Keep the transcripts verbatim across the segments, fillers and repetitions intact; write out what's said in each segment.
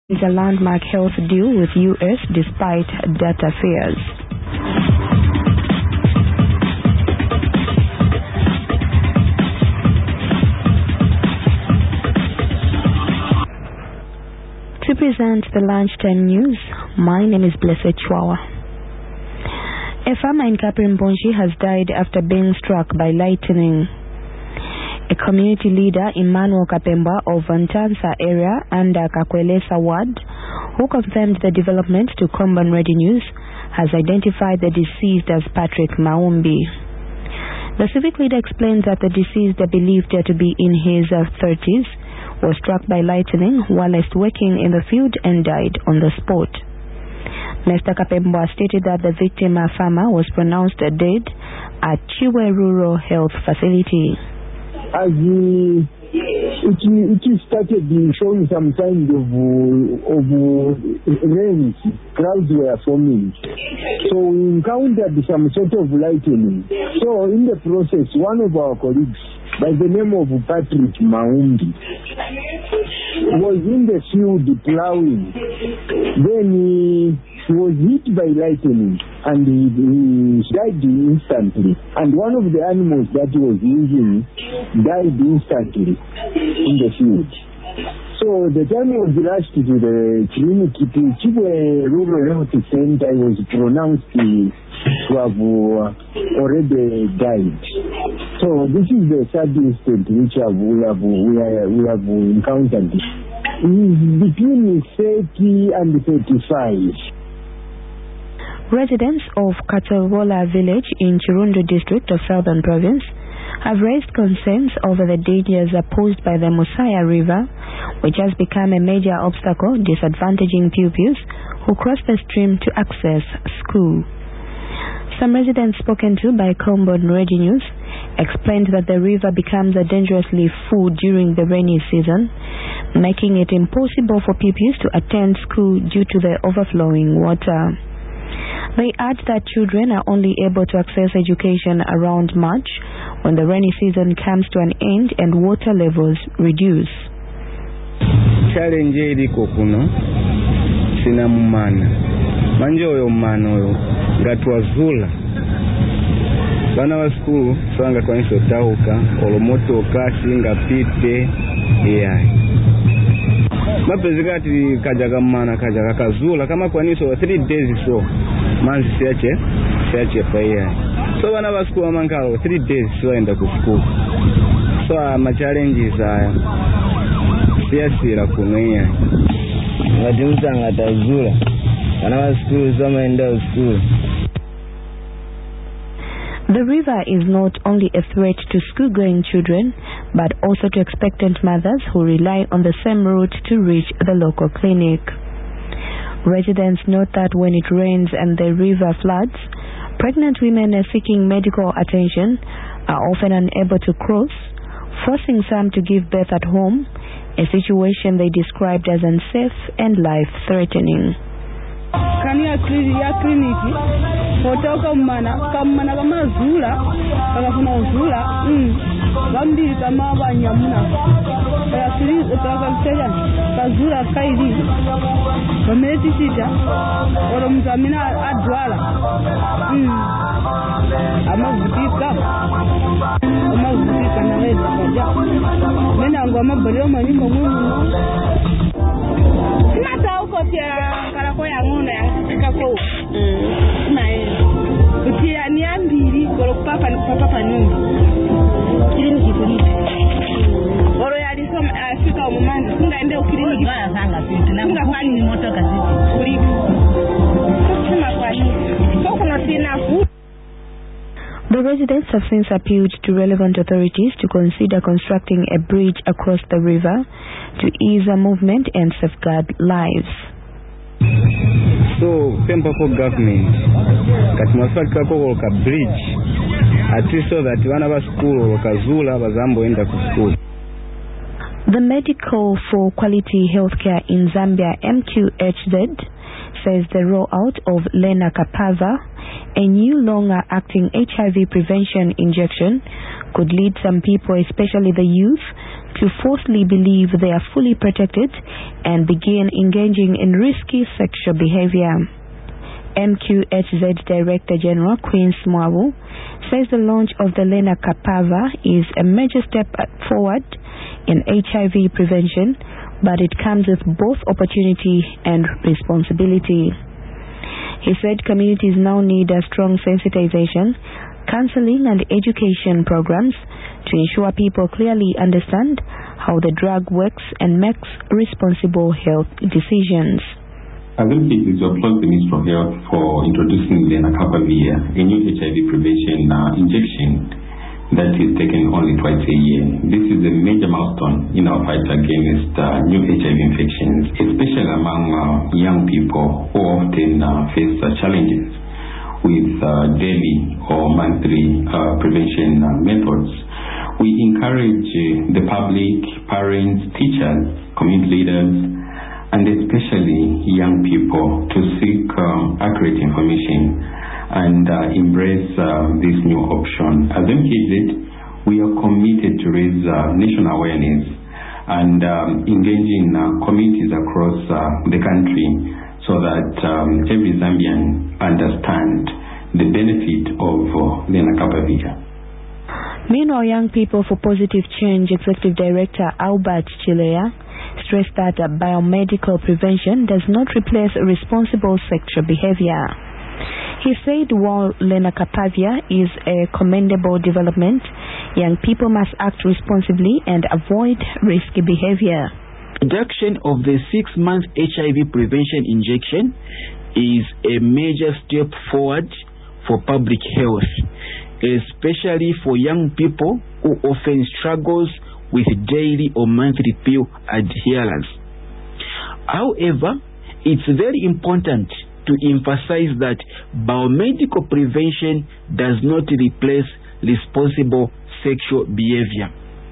a landmark health deal with U S despite data fears. To present the lunchtime news, my name is Blessed Chwawa. A farmer in Kaprimbonji has died after being struck by lightning. A community leader, Emmanuel Kapemba of Vantansa area under Kakwelesa ward, who confirmed the development to Komban Ready News, has identified the deceased as Patrick Maumbi. The civic leader explains that the deceased, believed to be in his thirties, was struck by lightning whilst working in the field and died on the spot. Mister Kapemba stated that the victim, a farmer, was pronounced dead at Chiwe Rural Health Facility. As uh, it, it started showing some signs of, uh, of uh, rain, clouds were forming. So we encountered some sort of lightning. So in the process, one of our colleagues, by the name of Patrick Maumbi, was in the field plowing. Then he, he was hit by lightning and he, he died instantly. And one of the animals that he was using died instantly in the field. So the time he was rushed to the clinic, to Chibwe Rural Health Center, he was pronounced to have uh, already died. So this is the sad incident which have, we, have, we, are, we have encountered. He is between thirty and thirty-five. Residents of Katawola village in Chirundu district of Southern Province have raised concerns over the dangers posed by the Musaya River, which has become a major obstacle disadvantaging pupils who cross the stream to access school. Some residents spoken to by Komban Ready News explained that the river becomes dangerously full during the rainy season, making it impossible for pupils to attend school due to the overflowing water. They add that children are only able to access education around March, when the rainy season comes to an end and water levels reduce. Challenge iliko kuno sina mumana manje oyo mumana oyo gatwazula bana wa school swanga kwa nso tauka olomoto kasi ngapite eyai mapezekati kajaga mumana kajaga kazula kama kwa niso three days so manzi siache siache pa eyai so bana wa school amankalo three days so enda ku school so ama challenges haya siasira kumenya ngadiuza ngatazula bana wa school so enda school. The river is not only a threat to school-going children, but also to expectant mothers who rely on the same route to reach the local clinic. Residents note that when it rains and the river floods, pregnant women seeking medical attention are often unable to cross, forcing some to give birth at home, a situation they described as unsafe and life-threatening. Kania kliniki hotoka mmana kamana kama zula akafuna zula mm gambi kama abanyamuna yakiri utakaseja kazula kaidi bamezi sita oro mzamina adwala mm amavutika amavutika na leza kaja mena ngoma bali manyimbo mungu mata uko tia karako ya ngone kako mm nae utia ni ambiri goro papa ni papa panyumba kliniki kliniki goro ya lisoma afika umanda kunga ende kliniki baya sanga pinti na ngafani ni moto kazi kuliko sema kwa nini soko na sina. The residents have since appealed to relevant authorities to consider constructing a bridge across the river to ease the movement and safeguard lives. So, tempo for government that must kako ka bridge at least so that one of our school kazula bazambo enda ku school. The Medical for Quality Healthcare in Zambia M Q H Z says the rollout of Lena Kapava, a new longer-acting H I V prevention injection could lead some people, especially the youth, to falsely believe they are fully protected and begin engaging in risky sexual behavior. M Q H Z Director General Queen Smawu says the launch of the Lenacapavir is a major step forward in H I V prevention, but it comes with both opportunity and responsibility. He said communities now need a strong sensitization, counseling and education programs to ensure people clearly understand how the drug works and makes responsible health decisions. As M P H Z, we applaud the Ministry of Health for introducing Lenacapavir, a new H I V prevention uh, injection that is taken only twice a year. This is a major milestone in our fight against uh, new H I V infections, especially among uh, young people who often uh, face uh, challenges with uh, daily or monthly uh, prevention uh, methods. We encourage uh, the public, parents, teachers, community leaders, and especially young people to seek um, accurate information and uh, embrace uh, this new option. As M K Z, we are committed to raise uh, national awareness and um, engaging uh, communities across uh, the country so that um, every Zambian understand the benefit of uh, Lenacapavir. Meanwhile, Young People for Positive Change Executive Director Albert Chilea stressed that uh, biomedical prevention does not replace responsible sexual behavior. He said while Lenacapavir is a commendable development, young people must act responsibly and avoid risky behavior. Introduction of the six-month H I V prevention injection is a major step forward for public health, especially for young people who often struggles with daily or monthly pill adherence. However, it's very important to emphasize that biomedical prevention does not replace responsible sexual behavior.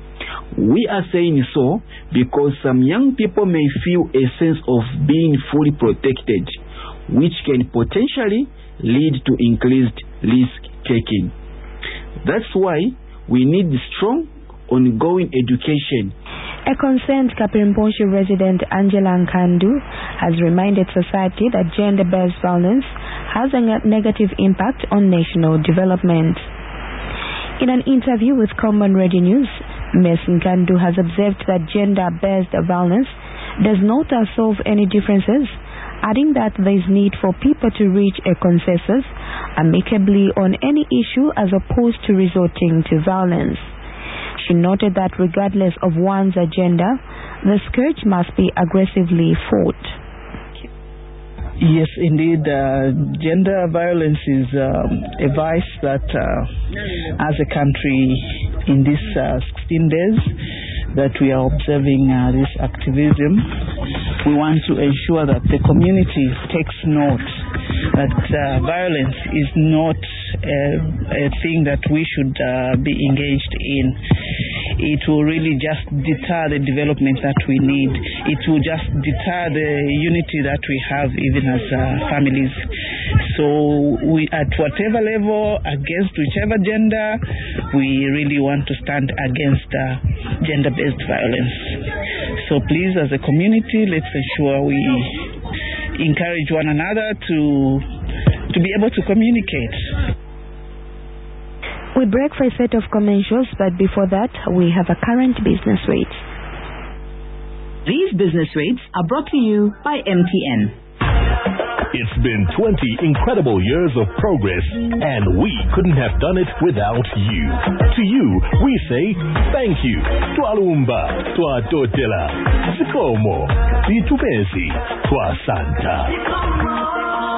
We are saying so because some young people may feel a sense of being fully protected, which can potentially lead to increased risk taking. That's why we need strong ongoing education. A concerned Kapirimposhi resident Angela Nkandu has reminded society that gender-based violence has a negative impact on national development. In an interview with Common Radio News, Miz Nkandu has observed that gender-based violence does not solve any differences, adding that there is need for people to reach a consensus amicably on any issue as opposed to resorting to violence. She noted that regardless of one's agenda, the scourge must be aggressively fought. Yes, indeed, uh, gender violence is um, a vice that uh, as a country in these uh, sixteen days that we are observing uh, this activism, we want to ensure that the community takes note that uh, violence is not a, a thing that we should uh, be engaged in. It will really just deter the development that we need. It will just deter the unity that we have even as uh, families. So we, at whatever level, against whichever gender, we really want to stand against uh, gender-based violence. So please, as a community, let's ensure we encourage one another to to be able to communicate. We break for a set of commercials, but before that, we have a current business rates. These business rates are brought to you by M T N. It's been twenty incredible years of progress, and we couldn't have done it without you. To you, we say thank you. Twalumba, Twatotela, Zikomo, Zitubezi, Twasanta.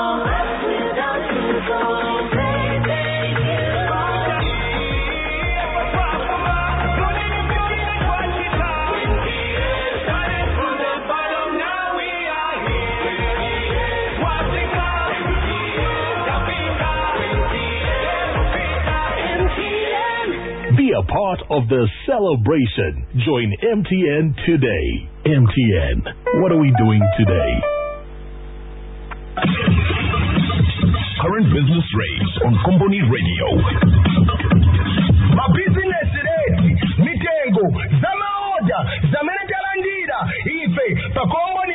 Be a part of the celebration. Join M T N today. M T N, what are we doing today? current business rates on Company Radio. My business rate, mitengo, zama order, zamene talandira, ife, pa Company